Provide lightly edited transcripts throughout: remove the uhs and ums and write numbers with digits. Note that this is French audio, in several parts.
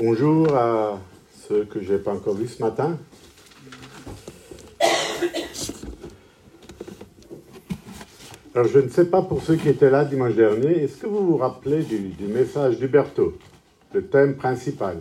Bonjour à ceux que je n'ai pas encore vus ce matin. Alors, je ne sais pas pour ceux qui étaient là dimanche dernier, est-ce que vous vous rappelez du message d'Huberto, le thème principal?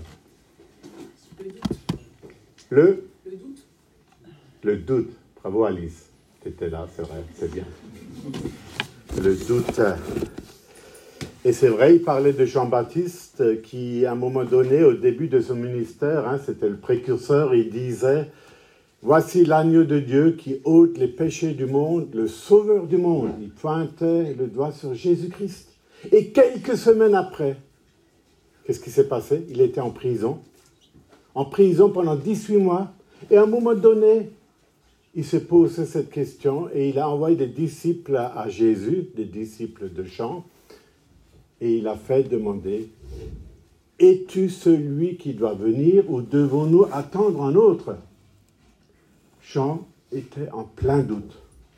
Le doute. Le doute. Bravo Alice, tu étais là, c'est vrai, c'est bien. Le doute. Et c'est vrai, il parlait de Jean-Baptiste qui, à un moment donné, au début de son ministère, c'était le précurseur, il disait « Voici l'agneau de Dieu qui ôte les péchés du monde, le sauveur du monde. » Il pointait le doigt sur Jésus-Christ. Et quelques semaines après, qu'est-ce qui s'est passé? Il était en prison pendant 18 mois. Et à un moment donné, il se posait cette question et il a envoyé des disciples à Jésus, des disciples de Jean, et il a fait demander « Es-tu celui qui doit venir ou devons-nous attendre un autre ?» Jean était en plein doute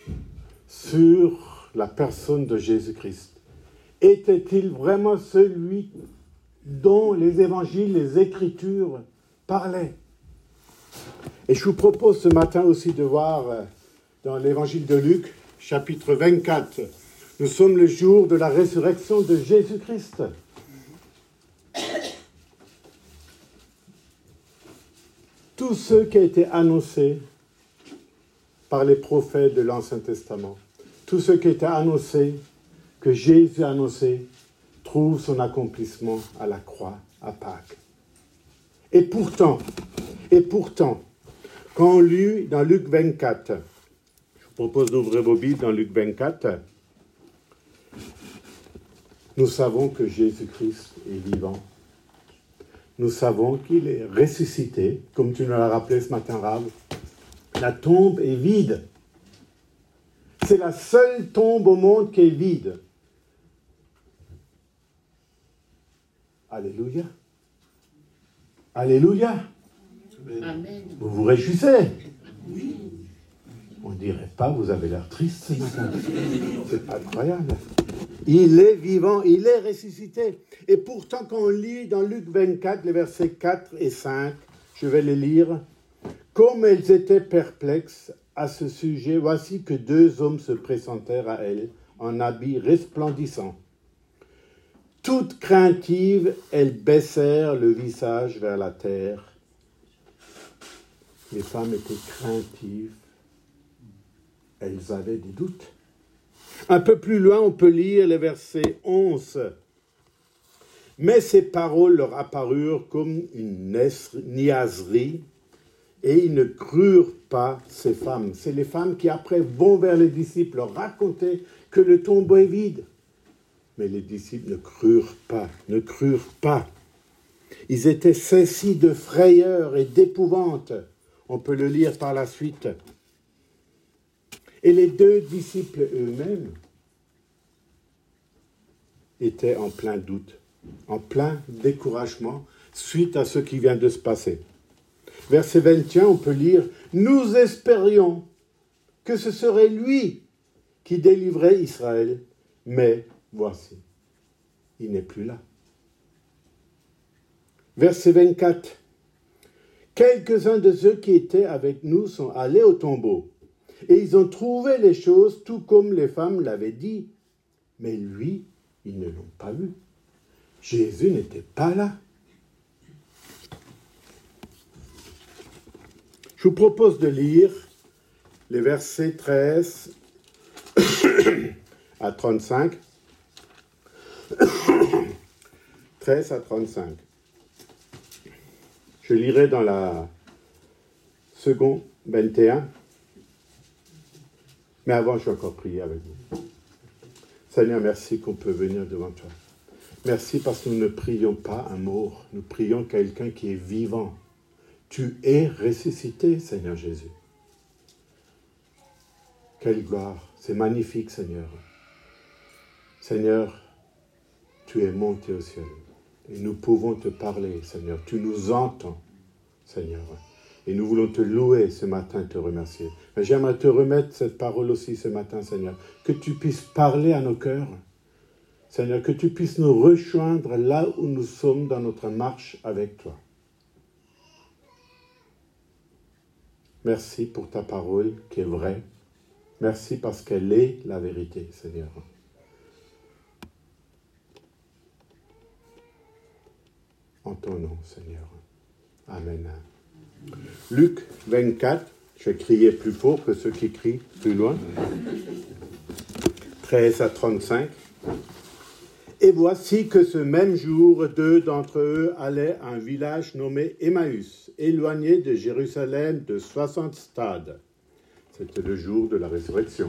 sur la personne de Jésus-Christ. Était-il vraiment celui dont les évangiles, les Écritures parlaient? Et je vous propose ce matin aussi de voir dans l'évangile de Luc, chapitre 24, nous sommes le jour de la résurrection de Jésus-Christ. Tout ce qui a été annoncé par les prophètes de l'Ancien Testament, tout ce qui a été annoncé, que Jésus a annoncé, trouve son accomplissement à la croix, à Pâques. Et pourtant, quand on lit dans Luc 24, je vous propose d'ouvrir vos Bibles dans Luc 24, nous savons que Jésus-Christ est vivant. Nous savons qu'il est ressuscité, comme tu nous l'as rappelé ce matin, Rav. La tombe est vide. C'est la seule tombe au monde qui est vide. Alléluia. Alléluia. Amen. Vous vous réjouissez? Oui. On ne dirait pas, vous avez l'air triste ce matin. C'est incroyable. Il est vivant, il est ressuscité. Et pourtant, quand on lit dans Luc 24, les versets 4 et 5, je vais les lire. Comme elles étaient perplexes à ce sujet, voici que deux hommes se présentèrent à elles en habits resplendissants. Toutes craintives, elles baissèrent le visage vers la terre. Les femmes étaient craintives. Elles avaient des doutes. Un peu plus loin, on peut lire les versets 11. Mais ces paroles leur apparurent comme une niaiserie et ils ne crurent pas ces femmes. C'est les femmes qui après vont vers les disciples leur raconter que le tombeau est vide. Mais les disciples ne crurent pas. Ils étaient saisis de frayeur et d'épouvante. On peut le lire par la suite. Et les deux disciples eux-mêmes étaient en plein doute, en plein découragement suite à ce qui vient de se passer. Verset 21, on peut lire « Nous espérions que ce serait lui qui délivrait Israël, mais voici, il n'est plus là. » Verset 24, « Quelques-uns de ceux qui étaient avec nous sont allés au tombeau. Et ils ont trouvé les choses tout comme les femmes l'avaient dit. Mais lui, ils ne l'ont pas vu. Jésus n'était pas là. » Je vous propose de lire les versets 13 à 35. 13 à 35. Je lirai dans la seconde 21. Mais avant, je vais encore prier avec vous. Seigneur, merci qu'on peut venir devant toi. Merci parce que nous ne prions pas un mort, nous prions quelqu'un qui est vivant. Tu es ressuscité, Seigneur Jésus. Quelle gloire, c'est magnifique, Seigneur. Seigneur, tu es monté au ciel et nous pouvons te parler, Seigneur. Tu nous entends, Seigneur. Et nous voulons te louer ce matin, te remercier. Mais j'aimerais te remettre cette parole aussi ce matin, Seigneur. Que tu puisses parler à nos cœurs. Seigneur, que tu puisses nous rejoindre là où nous sommes dans notre marche avec toi. Merci pour ta parole qui est vraie. Merci parce qu'elle est la vérité, Seigneur. En ton nom, Seigneur. Amen. Luc 24, je vais crier plus fort que ceux qui crient plus loin. 13 à 35. Et voici que ce même jour, 2 d'entre eux allaient à un village nommé Emmaüs, éloigné de Jérusalem de 60 stades. C'était le jour de la résurrection.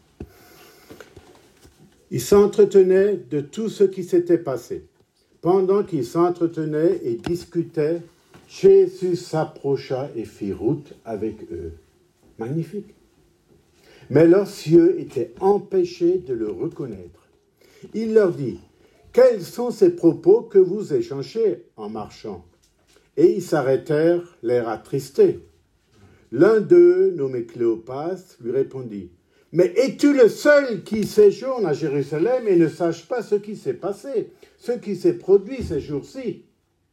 Ils s'entretenaient de tout ce qui s'était passé. Pendant qu'ils s'entretenaient et discutaient, Jésus s'approcha et fit route avec eux. Magnifique. Mais leurs yeux étaient empêchés de le reconnaître. Il leur dit, « Quels sont ces propos que vous échangez en marchant ?» Et ils s'arrêtèrent, l'air attristés. L'un d'eux, nommé Cléopas, lui répondit, « Mais es-tu le seul qui séjourne à Jérusalem et ne sache pas ce qui s'est passé, ce qui s'est produit ces jours-ci ?»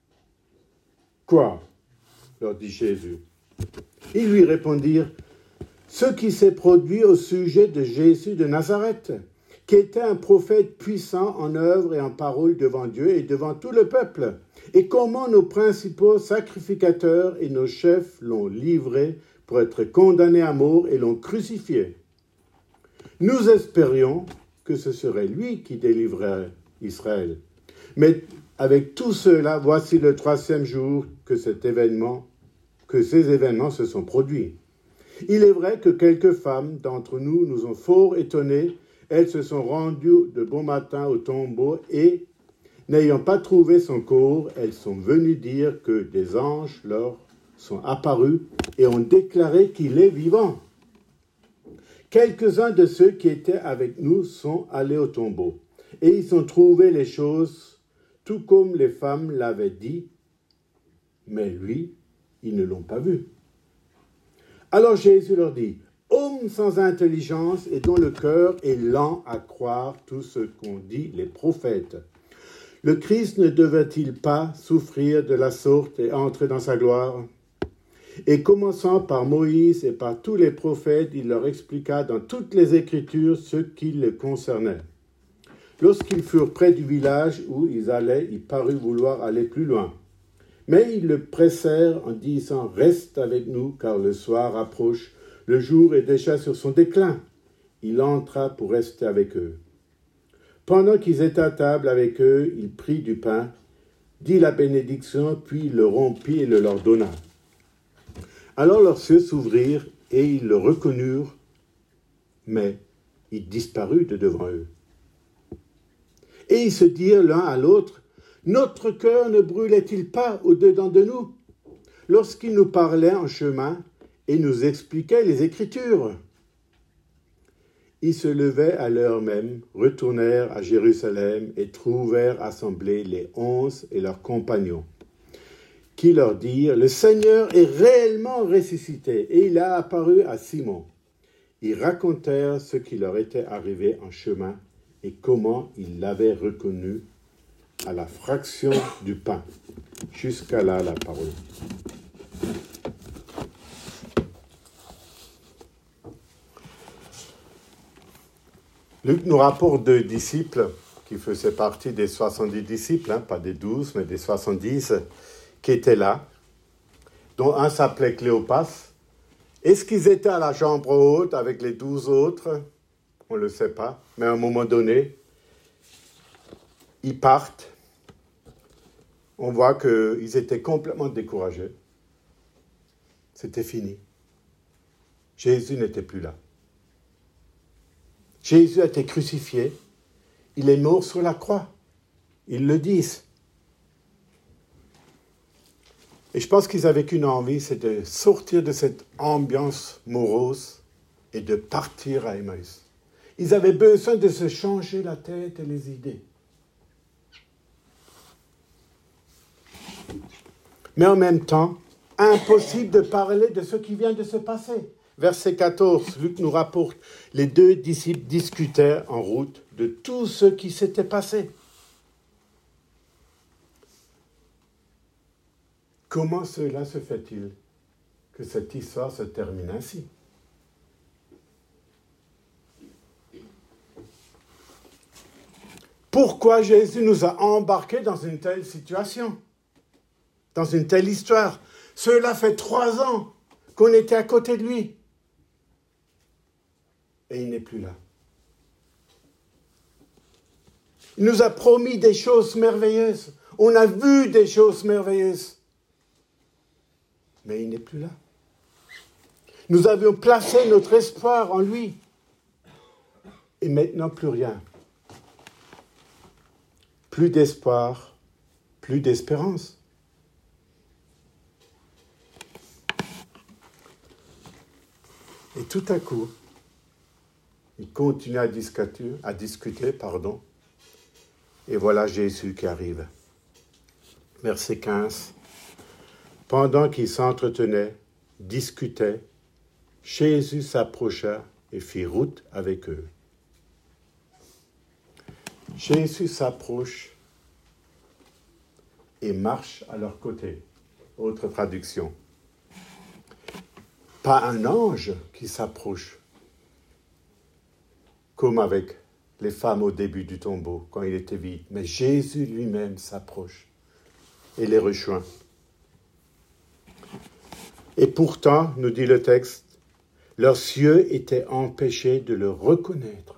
« Quoi ?» leur dit Jésus. Ils lui répondirent, « Ce qui s'est produit au sujet de Jésus de Nazareth, qui était un prophète puissant en œuvre et en parole devant Dieu et devant tout le peuple, et comment nos principaux sacrificateurs et nos chefs l'ont livré pour être condamné à mort et l'ont crucifié. Nous espérions que ce serait lui qui délivrerait Israël. Mais avec tout cela, voici le 3e jour que ces événements se sont produits. Il est vrai que quelques femmes d'entre nous ont fort étonnés. Elles se sont rendues de bon matin au tombeau et, n'ayant pas trouvé son corps, elles sont venues dire que des anges leur sont apparus et ont déclaré qu'il est vivant. Quelques-uns de ceux qui étaient avec nous sont allés au tombeau et ils ont trouvé les choses tout comme les femmes l'avaient dit, mais lui, ils ne l'ont pas vu. Alors Jésus leur dit, « Hommes sans intelligence et dont le cœur est lent à croire tout ce qu'ont dit les prophètes. Le Christ ne devait-il pas souffrir de la sorte et entrer dans sa gloire ?» Et commençant par Moïse et par tous les prophètes, il leur expliqua dans toutes les Écritures ce qui le concernait. Lorsqu'ils furent près du village où ils allaient, il parut vouloir aller plus loin. Mais ils le pressèrent en disant « Reste avec nous, car le soir approche, le jour est déjà sur son déclin. » Il entra pour rester avec eux. Pendant qu'ils étaient à table avec eux, il prit du pain, dit la bénédiction, puis le rompit et le leur donna. Alors leurs yeux s'ouvrirent et ils le reconnurent, mais il disparut de devant eux. Et ils se dirent l'un à l'autre, « Notre cœur ne brûlait-il pas au-dedans de nous, lorsqu'il nous parlait en chemin et nous expliquait les Écritures ?» Ils se levaient à l'heure même, retournèrent à Jérusalem et trouvèrent assemblés les 11 et leurs compagnons, qui leur dirent, « Le Seigneur est réellement ressuscité et il a apparu à Simon. » Ils racontèrent ce qui leur était arrivé en chemin et comment ils l'avaient reconnu à la fraction du pain. Jusqu'à là, la parole. Luc nous rapporte 2 disciples qui faisaient partie des 70 disciples, pas des 12, mais des 70, qui étaient là, dont un s'appelait Cléopas. Est-ce qu'ils étaient à la chambre haute avec les 12 autres ? On ne le sait pas, mais à un moment donné, ils partent. On voit qu'ils étaient complètement découragés. C'était fini. Jésus n'était plus là. Jésus a été crucifié. Il est mort sur la croix. Ils le disent. Et je pense qu'ils avaient qu'une envie, c'est de sortir de cette ambiance morose et de partir à Emmaüs. Ils avaient besoin de se changer la tête et les idées. Mais en même temps, impossible de parler de ce qui vient de se passer. verset 14, Luc nous rapporte, les 2 disciples discutaient en route de tout ce qui s'était passé. Comment cela se fait-il que cette histoire se termine ainsi? Pourquoi Jésus nous a embarqués dans une telle situation, dans une telle histoire? Cela fait 3 ans qu'on était à côté de lui. Et il n'est plus là. Il nous a promis des choses merveilleuses. On a vu des choses merveilleuses. Mais il n'est plus là. Nous avions placé notre espoir en lui. Et maintenant, plus rien. Plus d'espoir, plus d'espérance. Et tout à coup, il continue à discuter. Et voilà Jésus qui arrive. Verset 15. Pendant qu'ils s'entretenaient, discutaient, Jésus s'approcha et fit route avec eux. Jésus s'approche et marche à leur côté. Autre traduction. Pas un ange qui s'approche, comme avec les femmes au début du tombeau, quand il était vide. Mais Jésus lui-même s'approche et les rejoint. Et pourtant, nous dit le texte, leurs yeux étaient empêchés de le reconnaître.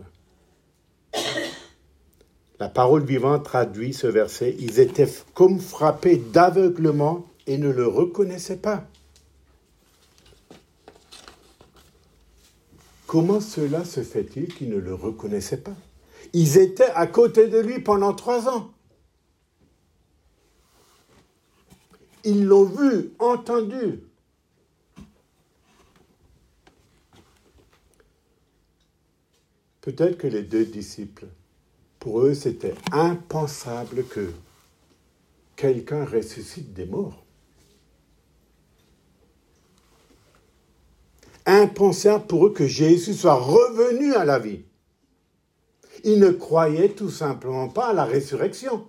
La parole vivante traduit ce verset, ils étaient comme frappés d'aveuglement et ne le reconnaissaient pas. Comment cela se fait-il qu'ils ne le reconnaissaient pas? Ils étaient à côté de lui pendant 3 ans. Ils l'ont vu, entendu. Peut-être que les 2 disciples, pour eux, c'était impensable que quelqu'un ressuscite des morts. Impensable pour eux que Jésus soit revenu à la vie. Ils ne croyaient tout simplement pas à la résurrection.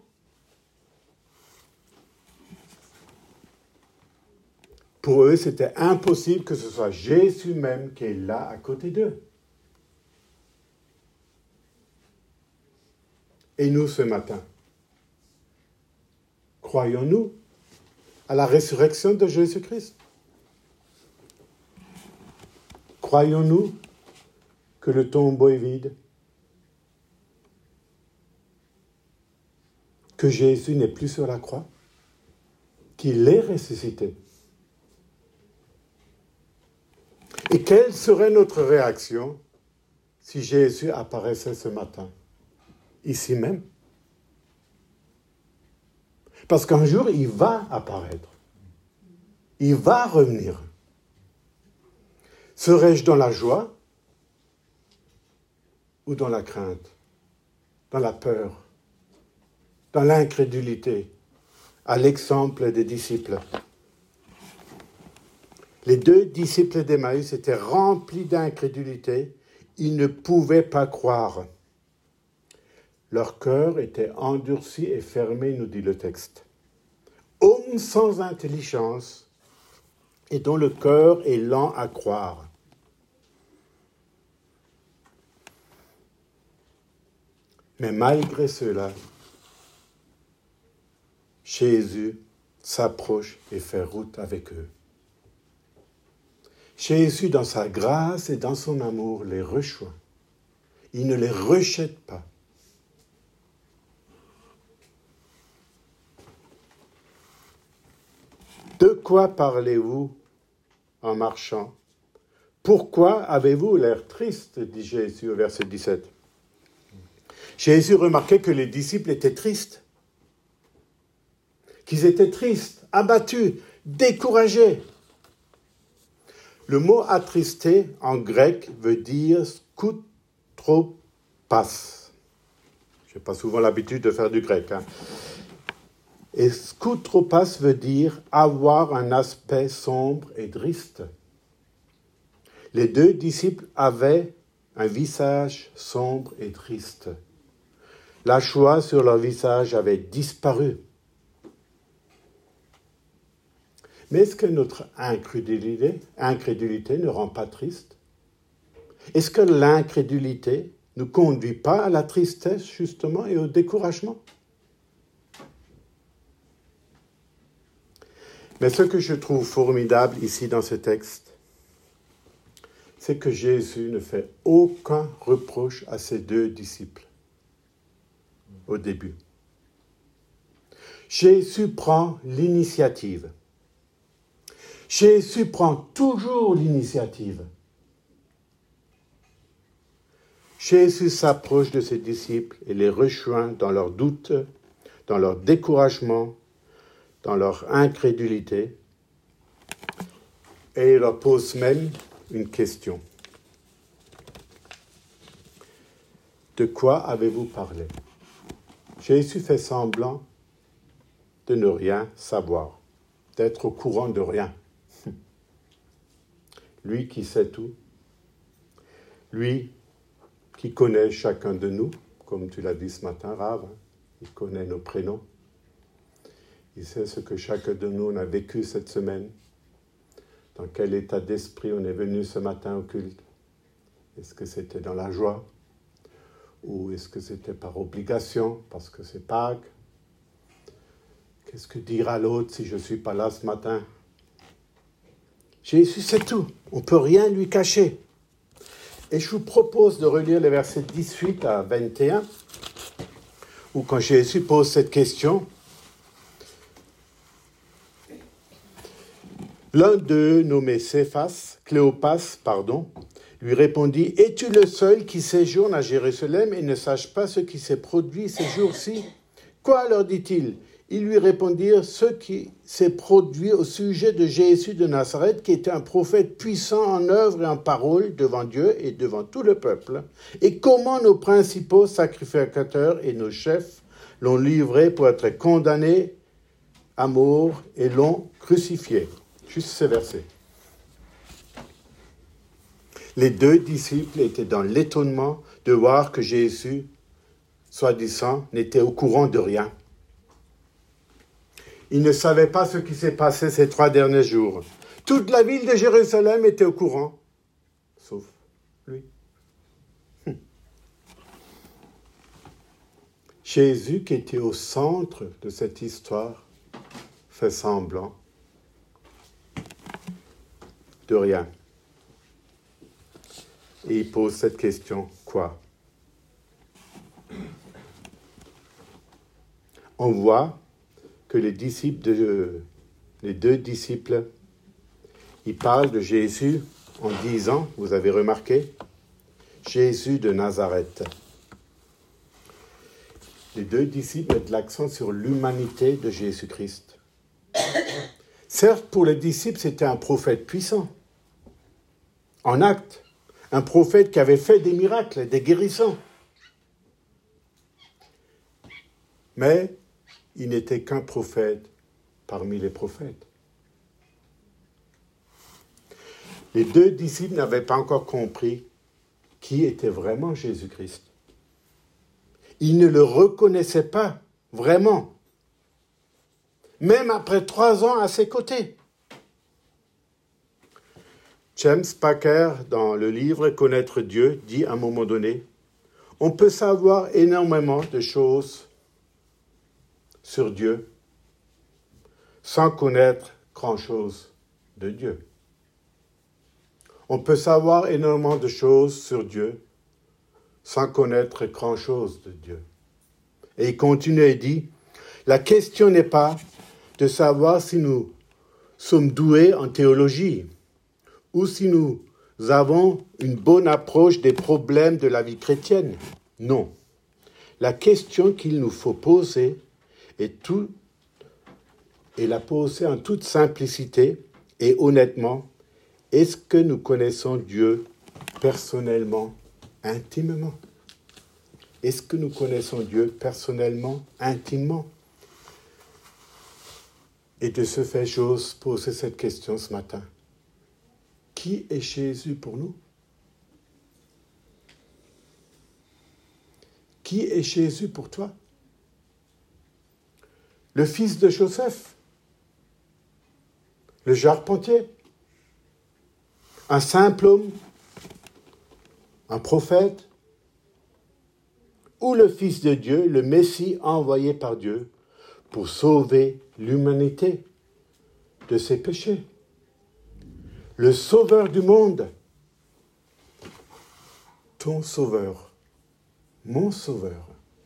Pour eux, c'était impossible que ce soit Jésus même qui est là à côté d'eux. Et nous, ce matin, croyons-nous à la résurrection de Jésus-Christ? Croyons-nous que le tombeau est vide? Que Jésus n'est plus sur la croix? Qu'il est ressuscité? Et quelle serait notre réaction si Jésus apparaissait ce matin? Ici même. Parce qu'un jour, il va apparaître. Il va revenir. Serais-je dans la joie ou dans la crainte, dans la peur, dans l'incrédulité, à l'exemple des disciples? Les 2 disciples d'Emmaüs étaient remplis d'incrédulité. Ils ne pouvaient pas croire. Leur cœur était endurci et fermé, nous dit le texte. Hommes sans intelligence et dont le cœur est lent à croire. Mais malgré cela, Jésus s'approche et fait route avec eux. Jésus, dans sa grâce et dans son amour, les rejoint. Il ne les rejette pas. De quoi parlez-vous en marchant? Pourquoi avez-vous l'air triste, dit Jésus au verset 17. Jésus remarquait que les disciples étaient tristes, qu'ils étaient tristes, abattus, découragés. Le mot attristé en grec veut dire skoutropas. Je n'ai pas souvent l'habitude de faire du grec. Et skoutropas veut dire avoir un aspect sombre et triste. Les 2 disciples avaient un visage sombre et triste. La joie sur leur visage avait disparu. Mais est-ce que notre incrédulité ne rend pas triste? Est-ce que l'incrédulité ne conduit pas à la tristesse, justement, et au découragement? Mais ce que je trouve formidable ici dans ce texte, c'est que Jésus ne fait aucun reproche à ses 2 disciples au début. Jésus prend l'initiative. Jésus prend toujours l'initiative. Jésus s'approche de ses disciples et les rejoint dans leurs doutes, dans leur découragement, dans leur incrédulité, et il leur pose même une question. De quoi avez-vous parlé? Jésus fait semblant de ne rien savoir, d'être au courant de rien. Lui qui sait tout, lui qui connaît chacun de nous, comme tu l'as dit ce matin, Rav, il connaît nos prénoms. Il sait ce que chacun de nous a vécu cette semaine, dans quel état d'esprit on est venu ce matin au culte. Est-ce que c'était dans la joie? Ou est-ce que c'était par obligation, parce que c'est Pâques? Qu'est-ce que dira l'autre si je ne suis pas là ce matin? Jésus sait tout, on ne peut rien lui cacher. Et je vous propose de relire les versets 18 à 21, où quand Jésus pose cette question, l'un d'eux, nommé Cléopas, lui répondit « Es-tu le seul qui séjourne à Jérusalem et ne sache pas ce qui s'est produit ces jours-ci » « Quoi, leur dit-il » Ils lui répondirent « Ce qui s'est produit au sujet de Jésus de Nazareth, qui était un prophète puissant en œuvre et en parole devant Dieu et devant tout le peuple, et comment nos principaux sacrificateurs et nos chefs l'ont livré pour être condamné à mort et l'ont crucifié. » Juste ces versets. Les 2 disciples étaient dans l'étonnement de voir que Jésus, soi-disant, n'était au courant de rien. Ils ne savaient pas ce qui s'est passé ces 3 derniers jours. Toute la ville de Jérusalem était au courant, sauf lui. Jésus, qui était au centre de cette histoire, fait semblant de rien. Et il pose cette question, quoi? On voit que les 2 disciples, ils parlent de Jésus en disant, vous avez remarqué, Jésus de Nazareth. Les 2 disciples mettent l'accent sur l'humanité de Jésus-Christ. Certes, pour les disciples, c'était un prophète puissant, en acte, un prophète qui avait fait des miracles, des guérisons. Mais il n'était qu'un prophète parmi les prophètes. Les 2 disciples n'avaient pas encore compris qui était vraiment Jésus-Christ. Ils ne le reconnaissaient pas vraiment, même après 3 ans à ses côtés. James Packer, dans le livre « Connaître Dieu », dit à un moment donné, « On peut savoir énormément de choses sur Dieu sans connaître grand-chose de Dieu. On peut savoir énormément de choses sur Dieu sans connaître grand-chose de Dieu. » Et il continue et dit, « La question n'est pas de savoir si nous sommes doués en théologie, ou si nous avons une bonne approche des problèmes de la vie chrétienne. Non. La question qu'il nous faut poser est la poser en toute simplicité et honnêtement. Est-ce que nous connaissons Dieu personnellement, intimement? Est-ce que nous connaissons Dieu personnellement, intimement? Et de ce fait, j'ose poser cette question ce matin. qui est Jésus pour nous? Qui est Jésus pour toi? Le fils de Joseph, le charpentier, un simple homme, un prophète, ou le Fils de Dieu, le Messie envoyé par Dieu pour sauver l'humanité de ses péchés. Le sauveur du monde, ton sauveur, mon sauveur.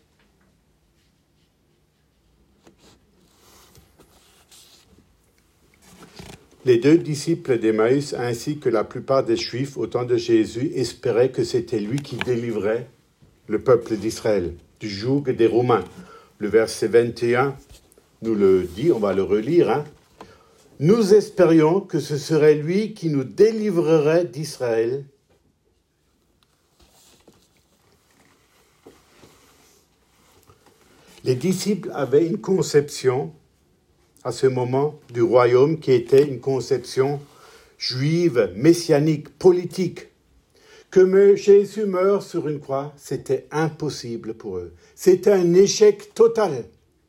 Les 2 disciples d'Emmaüs, ainsi que la plupart des Juifs au temps de Jésus, espéraient que c'était lui qui délivrait le peuple d'Israël du joug des Romains. Le verset 21 nous le dit, on va le relire. Nous espérions que ce serait lui qui nous délivrerait d'Israël. Les disciples avaient une conception à ce moment du royaume qui était une conception juive, messianique, politique. Que Jésus meure sur une croix, c'était impossible pour eux. C'était un échec total.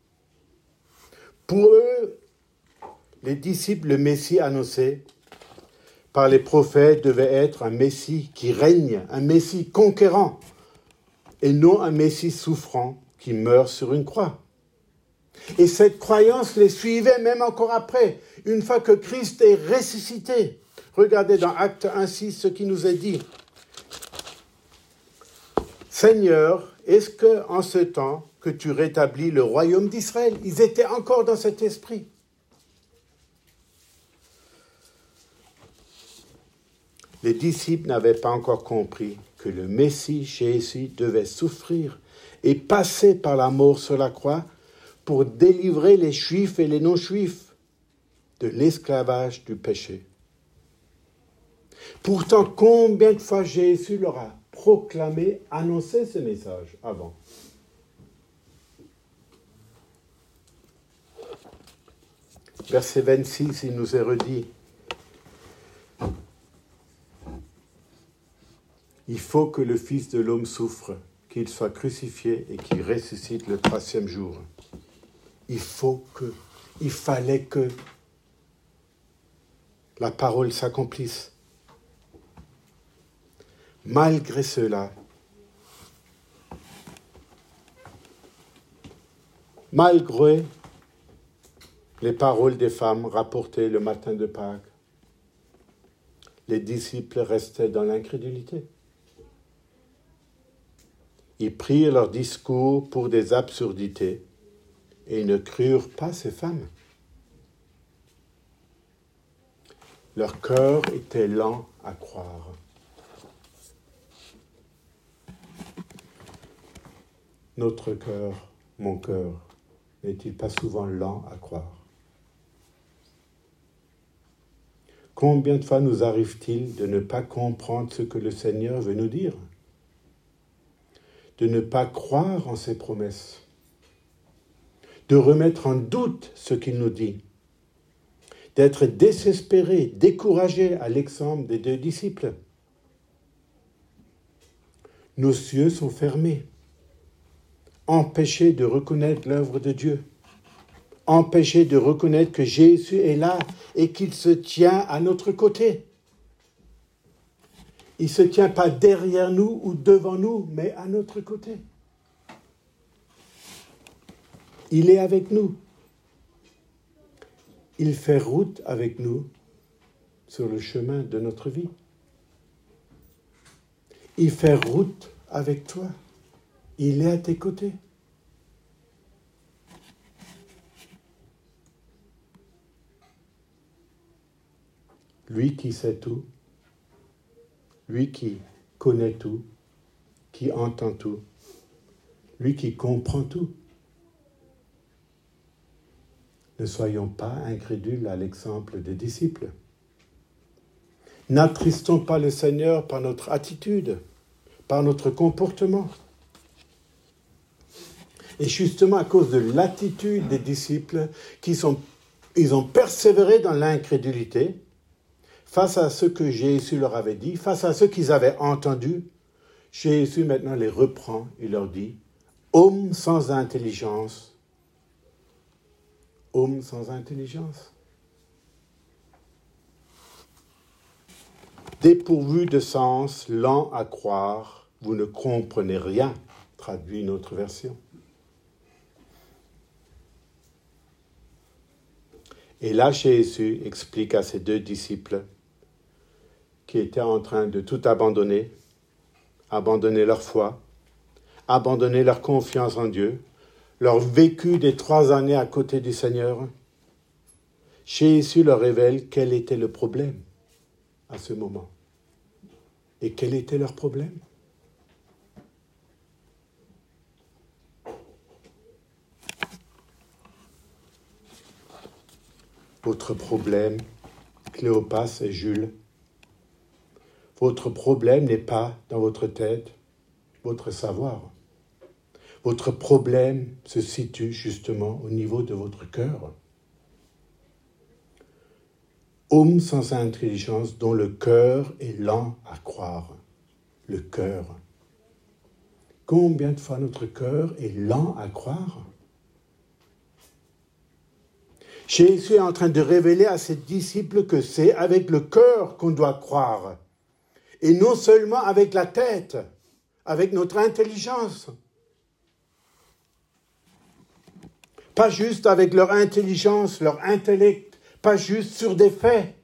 Pour eux, les disciples, le Messie annoncé par les prophètes devait être un Messie qui règne, un Messie conquérant, et non un Messie souffrant qui meurt sur une croix. Et cette croyance les suivait même encore après, une fois que Christ est ressuscité. Regardez dans Actes 1:6 ce qui nous est dit. Seigneur, est-ce qu'en ce temps que tu rétablis le royaume d'Israël? Ils étaient encore dans cet esprit. Les disciples n'avaient pas encore compris que le Messie Jésus devait souffrir et passer par la mort sur la croix pour délivrer les Juifs et les non-Juifs de l'esclavage du péché. Pourtant, combien de fois Jésus leur a proclamé, annoncé ce message avant? Verset 26, il nous est redit. Il faut que le Fils de l'homme souffre, qu'il soit crucifié et qu'il ressuscite le 3e jour. Il fallait que la parole s'accomplisse. Malgré cela, malgré les paroles des femmes rapportées le matin de Pâques, les disciples restaient dans l'incrédulité. Ils prirent leur discours pour des absurdités et ils ne crurent pas ces femmes. Leur cœur était lent à croire. Notre cœur, mon cœur, n'est-il pas souvent lent à croire? Combien de fois nous arrive-t-il de ne pas comprendre ce que le Seigneur veut nous dire? De ne pas croire en ses promesses? De remettre en doute ce qu'il nous dit? D'être désespéré, découragé à l'exemple des 2 disciples? Nos yeux sont fermés. Empêchés de reconnaître l'œuvre de Dieu, empêchés de reconnaître que Jésus est là et qu'il se tient à notre côté. Il ne se tient pas derrière nous ou devant nous, mais à notre côté. Il est avec nous. Il fait route avec nous sur le chemin de notre vie. Il fait route avec toi. Il est à tes côtés. Lui qui sait tout, lui qui connaît tout, qui entend tout, lui qui comprend tout. Ne soyons pas incrédules à l'exemple des disciples. N'attristons pas le Seigneur par notre attitude, par notre comportement. Et justement à cause de l'attitude des disciples, ils ont persévéré dans l'incrédulité, face à ce que Jésus leur avait dit, face à ce qu'ils avaient entendu, Jésus maintenant les reprend et leur dit, « Homme sans intelligence, homme sans intelligence. Dépourvu de sens, lent à croire, vous ne comprenez rien, traduit une autre version. Et là, Jésus explique à ses deux disciples qui étaient en train de tout abandonner, abandonner leur foi, abandonner leur confiance en Dieu, leur vécu des 3 années à côté du Seigneur. Jésus leur révèle quel était le problème à ce moment. Et quel était leur problème? Votre problème, Cléopas et Jules, votre problème n'est pas dans votre tête, votre savoir. Votre problème se situe justement au niveau de votre cœur. Homme sans intelligence dont le cœur est lent à croire. Le cœur. Combien de fois notre cœur est lent à croire? Jésus est en train de révéler à ses disciples que c'est avec le cœur qu'on doit croire. Et non seulement avec la tête, avec notre intelligence. Pas juste avec leur intelligence, leur intellect, pas juste sur des faits.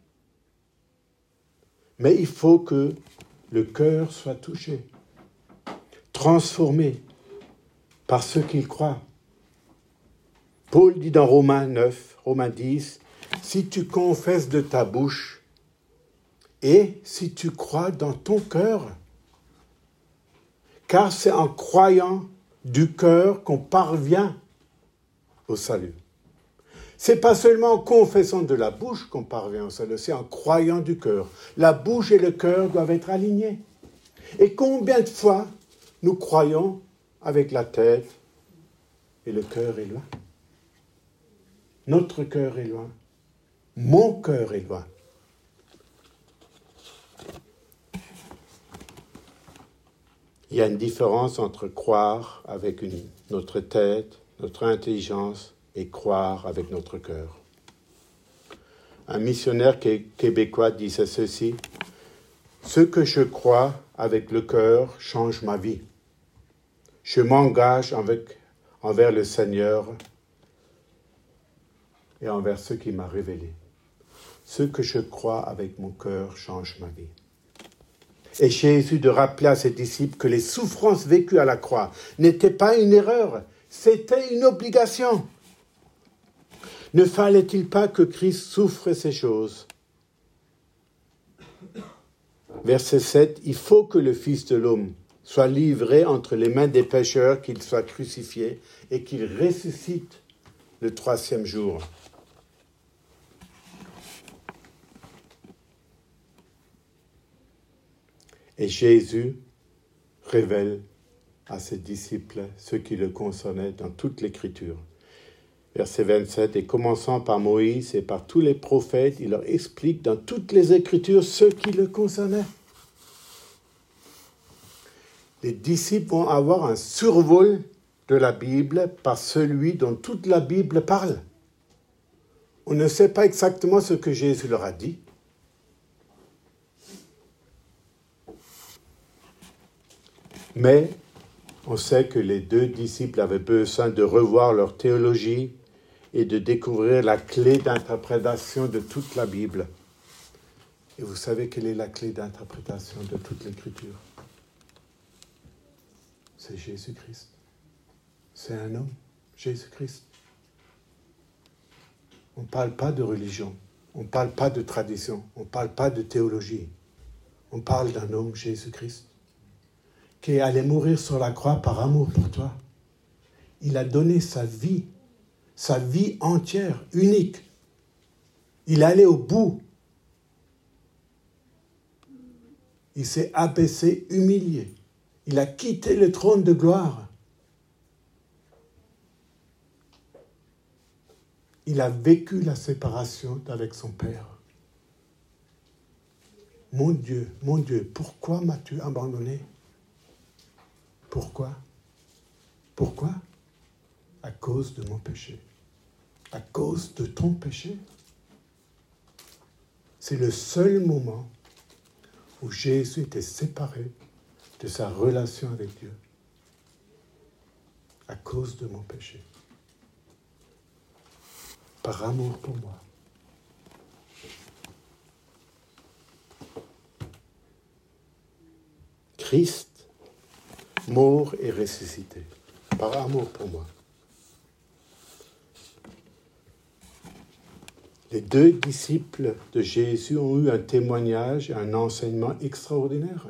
Mais il faut que le cœur soit touché, transformé par ce qu'il croit. Paul dit dans Romains 9, Romains 10, « Si tu confesses de ta bouche et si tu crois dans ton cœur, car c'est en croyant du cœur qu'on parvient au salut. » C'est pas seulement en confessant de la bouche qu'on parvient au salut, c'est en croyant du cœur. La bouche et le cœur doivent être alignés. Et combien de fois nous croyons avec la tête et le cœur est loin? Notre cœur est loin. Mon cœur est loin. Il y a une différence entre croire avec notre tête, notre intelligence, et croire avec notre cœur. Un missionnaire québécois disait ceci, « Ce que je crois avec le cœur change ma vie. Je m'engage envers le Seigneur et envers ce qu'il m'a révélé. Ce que je crois avec mon cœur change ma vie. » Et Jésus de rappeler à ses disciples que les souffrances vécues à la croix n'étaient pas une erreur, c'était une obligation. Ne fallait-il pas que Christ souffre ces choses? Verset 7, « Il faut que le Fils de l'homme soit livré entre les mains des pécheurs, qu'il soit crucifié et qu'il ressuscite le 3e jour. » Et Jésus révèle à ses disciples ce qui le concernait dans toute l'Écriture. Verset 27, « Et commençant par Moïse et par tous les prophètes, il leur explique dans toutes les Écritures ce qui le concernait. » Les disciples vont avoir un survol de la Bible par celui dont toute la Bible parle. On ne sait pas exactement ce que Jésus leur a dit. Mais on sait que les 2 disciples avaient besoin de revoir leur théologie et de découvrir la clé d'interprétation de toute la Bible. Et vous savez quelle est la clé d'interprétation de toute l'Écriture? C'est Jésus-Christ. C'est un homme, Jésus-Christ. On ne parle pas de religion, on ne parle pas de tradition, on ne parle pas de théologie. On parle d'un homme, Jésus-Christ, qui est allé mourir sur la croix par amour pour toi. Il a donné sa vie entière, unique. Il est allé au bout. Il s'est abaissé, humilié. Il a quitté le trône de gloire. Il a vécu la séparation avec son Père. mon Dieu, pourquoi m'as-tu abandonné? Pourquoi? Pourquoi? À cause de mon péché. À cause de ton péché. C'est le seul moment où Jésus était séparé de sa relation avec Dieu. À cause de mon péché. Par amour pour moi. Christ, mort et ressuscité. Par amour pour moi. Les deux disciples de Jésus ont eu un témoignage, un enseignement extraordinaire.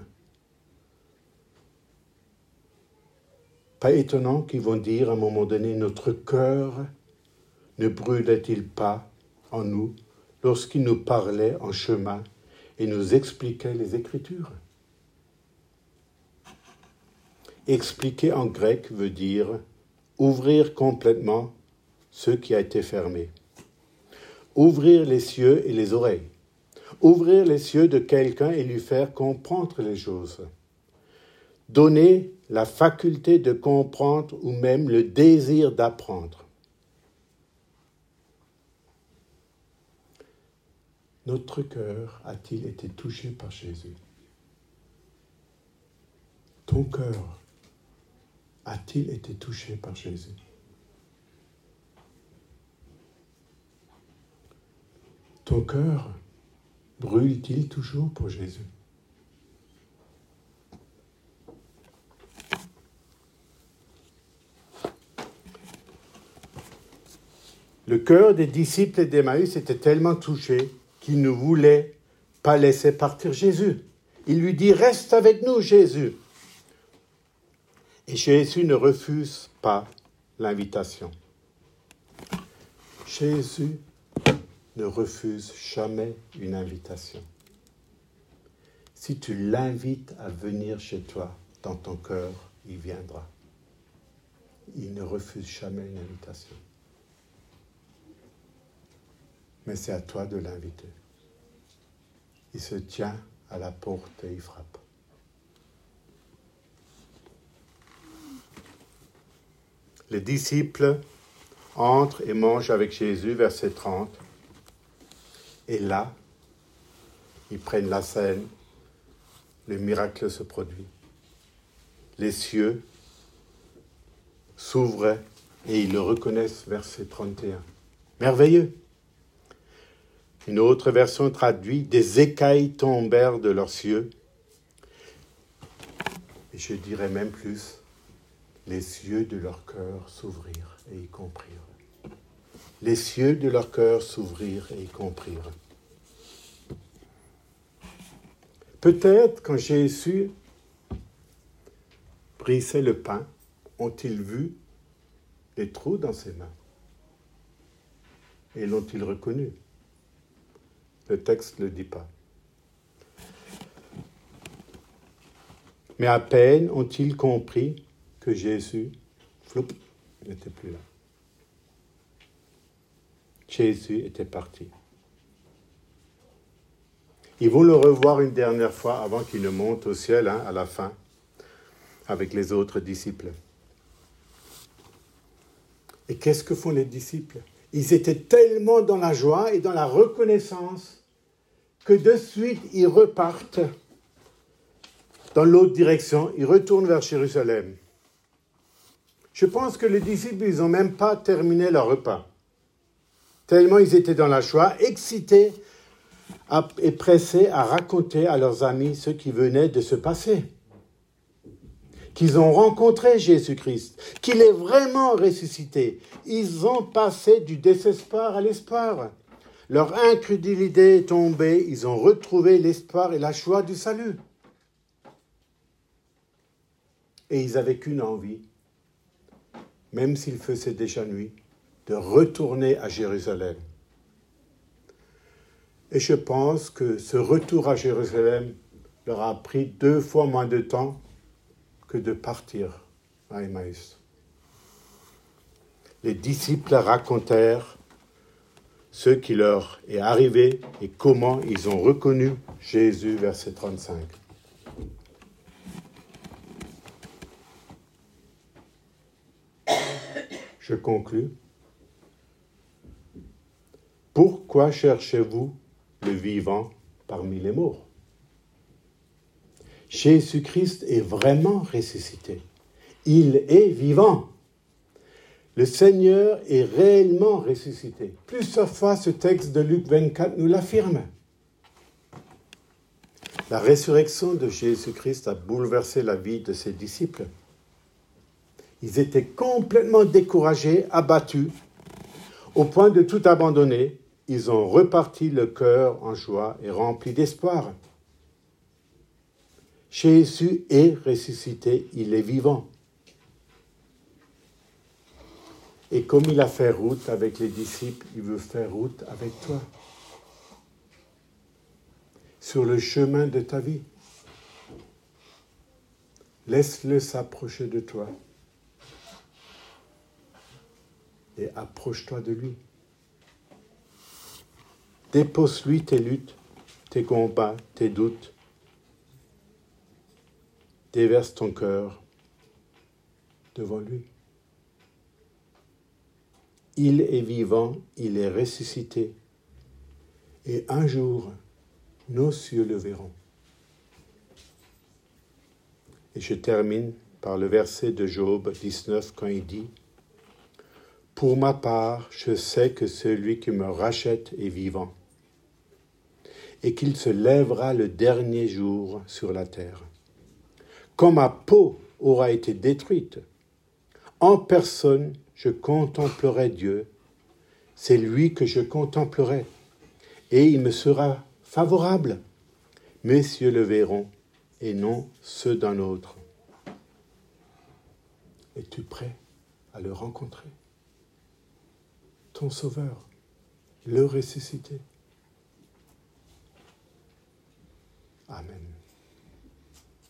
Pas étonnant qu'ils vont dire à un moment donné, notre cœur ne brûlait-il pas en nous lorsqu'il nous parlait en chemin et nous expliquait les Écritures? Expliquer en grec veut dire ouvrir complètement ce qui a été fermé. Ouvrir les cieux et les oreilles. Ouvrir les cieux de quelqu'un et lui faire comprendre les choses. Donner la faculté de comprendre ou même le désir d'apprendre. Notre cœur a-t-il été touché par Jésus? Ton cœur a-t-il été touché par Jésus? Ton cœur brûle-t-il toujours pour Jésus? Le cœur des disciples d'Emmaüs était tellement touché qu'ils ne voulaient pas laisser partir Jésus. Il lui dit « Reste avec nous, Jésus !» Et Jésus ne refuse pas l'invitation. Jésus ne refuse jamais une invitation. Si tu l'invites à venir chez toi, dans ton cœur, il viendra. Il ne refuse jamais une invitation. Mais c'est à toi de l'inviter. Il se tient à la porte et il frappe. Les disciples entrent et mangent avec Jésus, verset 30. Et là, ils prennent la scène, le miracle se produit. Les cieux s'ouvrent et ils le reconnaissent, verset 31. Merveilleux. Une autre version traduit « Des écailles tombèrent de leurs cieux ». Et je dirais même plus, les cieux de leur cœur s'ouvrirent et y comprirent. Les cieux de leur cœur s'ouvrirent et y comprirent. Peut-être quand Jésus brisait le pain, ont-ils vu les trous dans ses mains? Et l'ont-ils reconnu? Le texte ne le dit pas. Mais à peine ont-ils compris que Jésus, n'était plus là. Jésus était parti. Ils vont le revoir une dernière fois avant qu'il ne monte au ciel, à la fin, avec les autres disciples. Et qu'est-ce que font les disciples? Ils étaient tellement dans la joie et dans la reconnaissance que de suite, ils repartent dans l'autre direction. Ils retournent vers Jérusalem. Je pense que les disciples, ils n'ont même pas terminé leur repas. Tellement ils étaient dans la joie, excités et pressés à raconter à leurs amis ce qui venait de se passer. Qu'ils ont rencontré Jésus-Christ, qu'il est vraiment ressuscité. Ils ont passé du désespoir à l'espoir. Leur incrédulité est tombée, ils ont retrouvé l'espoir et la joie du salut. Et ils n'avaient qu'une envie, même s'il faisait déjà nuit, de retourner à Jérusalem. Et je pense que ce retour à Jérusalem leur a pris 2 fois moins de temps que de partir à Emmaüs. Les disciples racontèrent ce qui leur est arrivé et comment ils ont reconnu Jésus, verset 35. Je conclus. Pourquoi cherchez-vous le vivant parmi les morts? Jésus-Christ est vraiment ressuscité. Il est vivant. Le Seigneur est réellement ressuscité. Plusieurs fois, ce texte de Luc 24 nous l'affirme. La résurrection de Jésus-Christ a bouleversé la vie de ses disciples. Ils étaient complètement découragés, abattus, au point de tout abandonner. Ils ont reparti le cœur en joie et remplis d'espoir. Jésus est ressuscité, il est vivant. Et comme il a fait route avec les disciples, il veut faire route avec toi. Sur le chemin de ta vie. Laisse-le s'approcher de toi. Et approche-toi de lui. Dépose-lui tes luttes, tes combats, tes doutes. Déverse ton cœur devant lui. Il est vivant, il est ressuscité. Et un jour, nos cieux le verront. Et je termine par le verset de Job 19 quand il dit « Pour ma part, je sais que celui qui me rachète est vivant et qu'il se lèvera le dernier jour sur la terre. Quand ma peau aura été détruite, en personne je contemplerai Dieu, c'est lui que je contemplerai, et il me sera favorable. Mes yeux le verront, et non ceux d'un autre. » Es-tu prêt à le rencontrer? Ton Sauveur, le ressuscité. Amen.